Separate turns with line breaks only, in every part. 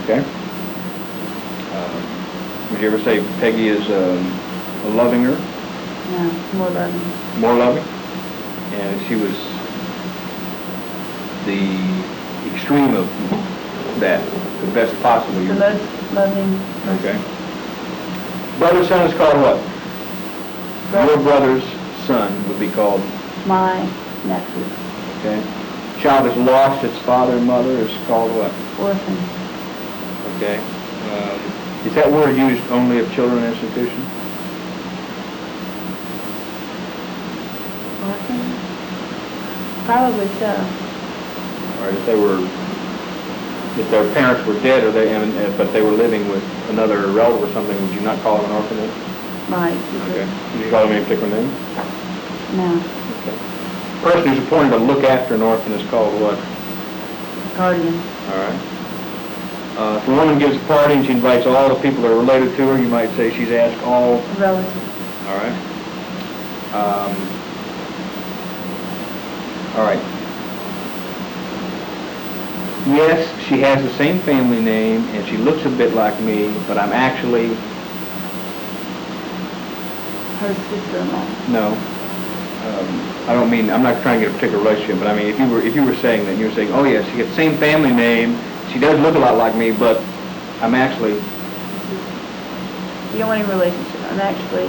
Okay. Would you ever say Peggy is loving her?
No, more loving.
More loving? And she was the extreme of that, the best possible.
The most loving.
Okay. Brother's son is called what? Your brother's son would be called?
My nephew.
Okay. Child is lost, its father and mother is called what?
Orphan.
Okay. Is that word used only of children in institution?
Orphan? Probably so.
Or if their parents were dead, but they were living with another relative or something, would you not call them an orphan then?
Right.
Okay. Would you call them any particular name?
No.
Okay. The person who's appointed to look after an orphan is called what?
Guardian.
All right. If a woman gives a party and she invites all the people that are related to her, you might say she's asked all.
Relative.
All right. All right. Yes, she has the same family name and she looks a bit like me, but I'm actually.
Her sister-in-law.
No. I don't mean, I'm not trying to get a particular relationship, but I mean, if you were saying that, you were saying, oh yes, she gets the same family name, she does look a lot like me, but I'm actually.
You don't want any relationship. I'm actually.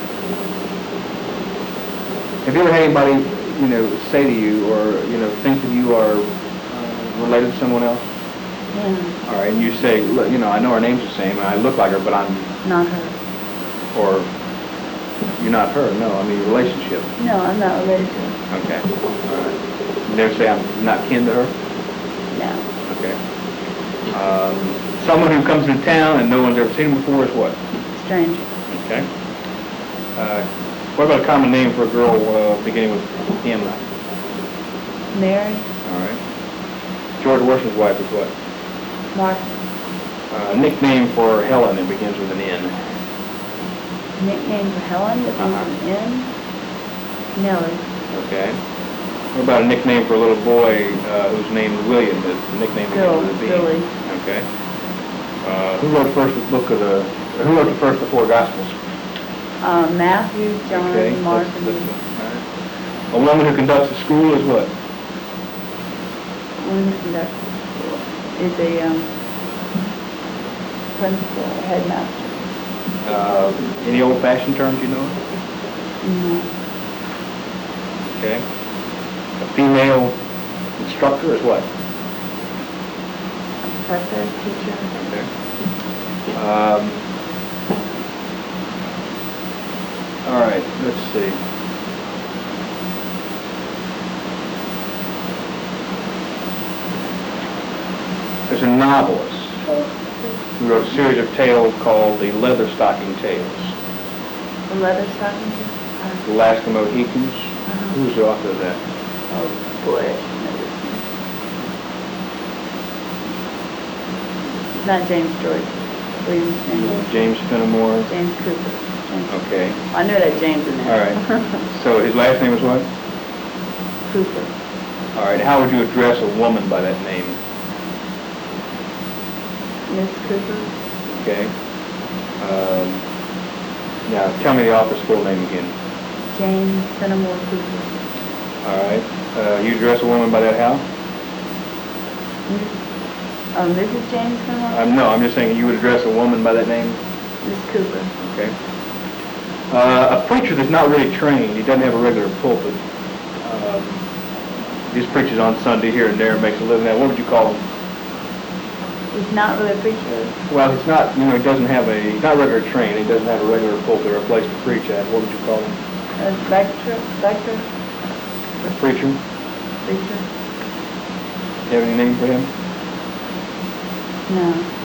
Have you ever had anybody, say to you or, think that you are related to someone else?
Yeah.
All right, and you say, look, I know her name's the same, and I look like her, but I'm.
Not her.
Or, you're not her, no, I mean relationship.
No, I'm not related to her.
Okay. All right. You never say I'm not kin to her?
No.
Okay. Someone who comes into town and no one's ever seen him before is what?
Stranger.
Okay. What about a common name for a girl beginning with M?
Mary.
All right. George Washington's wife is what?
Martha.
A nickname for Helen that begins with an N.
Nickname for Helen that begins with an N? Nellie.
Okay. What about a nickname for a little boy whose name is William? The nickname begins with a B.
Billy.
Okay. Who wrote the first of the four Gospels?
Matthew, John,
Okay.
Mark,
All
and
right. A woman who conducts a school is what?
one who conducts the school is a principal or headmaster.
Any old-fashioned terms you know?
No.
Okay. A female instructor is what?
Professor, teacher.
Okay. All right, let's see. There's a novelist who wrote a series of tales called the Leatherstocking Tales.
The leather stocking?
The Last of the Mohicans. Who's the author of that?
Oh, boy, I should know this. Not James Joyce. William's name.
James Fenimore.
James Cooper.
Okay.
I know that James in there.
All right. So his last name was what?
Cooper.
All right. How would you address a woman by that name?
Miss Cooper.
Okay. Now, tell me the author's full name again.
James Fenimore Cooper.
All right. You address a woman by that how?
Mrs. James Fenimore?
No, I'm just saying you would address a woman by that name?
Miss Cooper.
Okay. A preacher that's not really trained, he doesn't have a regular pulpit. He just preaches on Sunday here and there and makes a living at. What would you call him?
He's not really a preacher.
Well, he's not, he's not regular trained. He doesn't have a regular pulpit or a place to preach at. What would you call him?
A lecturer?
A preacher?
Preacher?
Do you have any name for him?
No.